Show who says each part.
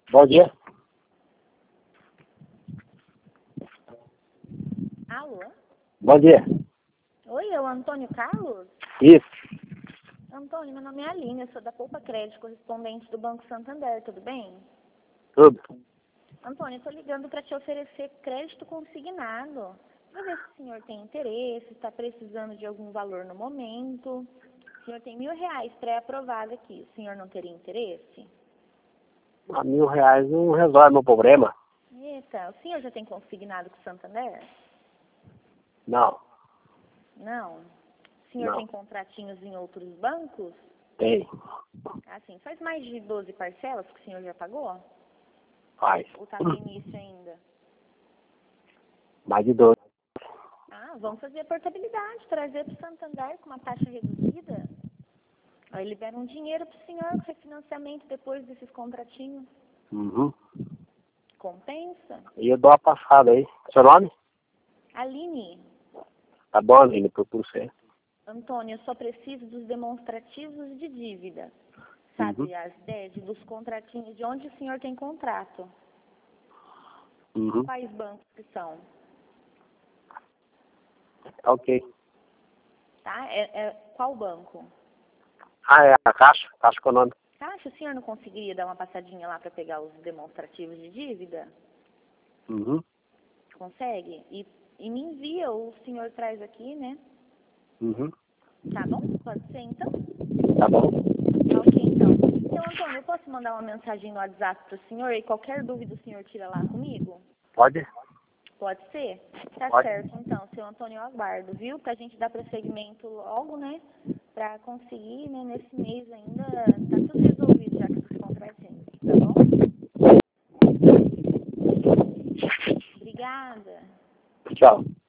Speaker 1: Bom dia.
Speaker 2: Alô?
Speaker 1: Bom dia.
Speaker 2: Oi, é o Antônio Carlos?
Speaker 1: Isso.
Speaker 2: Antônio, meu nome é Aline, eu sou da Poupa Crédito, correspondente do Banco Santander, tudo bem?
Speaker 1: Tudo.
Speaker 2: Antônio, eu estou ligando para te oferecer crédito consignado. Para ver se o senhor tem interesse, está precisando de algum valor no momento. O senhor tem R$ 1.000 pré-aprovado aqui, o senhor não teria interesse?
Speaker 1: A R$ 1.000 não resolve meu problema.
Speaker 2: Eita, o senhor já tem consignado com o Santander?
Speaker 1: Não.
Speaker 2: Não. O senhor
Speaker 1: Não.
Speaker 2: tem contratinhos em outros bancos?
Speaker 1: Tem.
Speaker 2: Assim, faz mais de 12 parcelas que o senhor já pagou?
Speaker 1: Faz.
Speaker 2: Ou está no início ainda?
Speaker 1: Mais de 12.
Speaker 2: Ah, vamos fazer a portabilidade, trazer para o Santander com uma taxa reduzida. Aí libera um dinheiro para o senhor, refinanciamento depois desses contratinhos.
Speaker 1: Uhum.
Speaker 2: Compensa?
Speaker 1: E eu dou uma passada aí. Seu nome?
Speaker 2: Aline,
Speaker 1: Tá bom, Aline, por você.
Speaker 2: Antônio, eu só preciso dos demonstrativos de dívida. Sabe,
Speaker 1: Uhum.
Speaker 2: as DED dos contratinhos, de onde o senhor tem contrato.
Speaker 1: Uhum.
Speaker 2: Quais bancos que são?
Speaker 1: Ok.
Speaker 2: Tá? Qual banco?
Speaker 1: Ah, é a Caixa Econômica.
Speaker 2: Caixa, o senhor não conseguiria dar uma passadinha lá para pegar os demonstrativos de dívida?
Speaker 1: Uhum.
Speaker 2: Consegue? E me envia, o senhor traz aqui, né?
Speaker 1: Uhum.
Speaker 2: Tá bom? Pode ser, então?
Speaker 1: Tá bom.
Speaker 2: Tá ok, então. Seu Antônio, eu posso mandar uma mensagem no WhatsApp para o senhor e qualquer dúvida o senhor tira lá comigo?
Speaker 1: Pode?
Speaker 2: Pode ser? Tá
Speaker 1: Pode.
Speaker 2: certo, então. Seu Antônio, eu aguardo, viu? Pra gente dar prosseguimento logo, né? Pra conseguir, né, nesse mês ainda, tá tudo resolvido já com esses contratinhos, tá bom? Obrigada.
Speaker 1: Tchau.